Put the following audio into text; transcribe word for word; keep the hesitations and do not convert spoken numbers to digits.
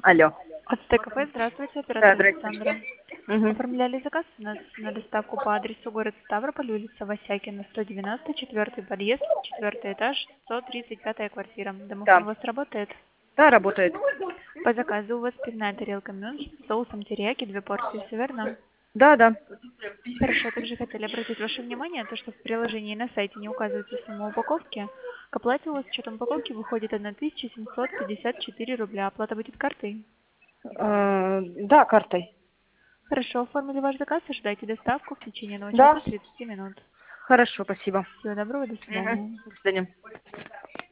Алло. От ТКП, здравствуйте, Да, оператор здрасте. Александра. Мгм. Оформляли заказ у нас на доставку по адресу город Ставрополь, улица Васякина, сто девяносто, четвертый подъезд, четвертый этаж, сто тридцать пятая квартира. Домофон Да. у вас работает? Да, работает. По заказу у вас пивная тарелка мюнхен с соусом терияки, две порции, все верно? Да, да. Хорошо, также хотели обратить ваше внимание, то, что в приложении на сайте не указывается сумма упаковки. К оплате у вас с учетом упаковки выходит тысяча семьсот пятьдесят четыре рубля. Оплата будет картой? Э, да, картой. Хорошо, оформили ваш заказ, ожидайте доставку в течение одного часа Да. тридцати минут. Хорошо, спасибо. Всего доброго, до Мгм. свидания. До свидания.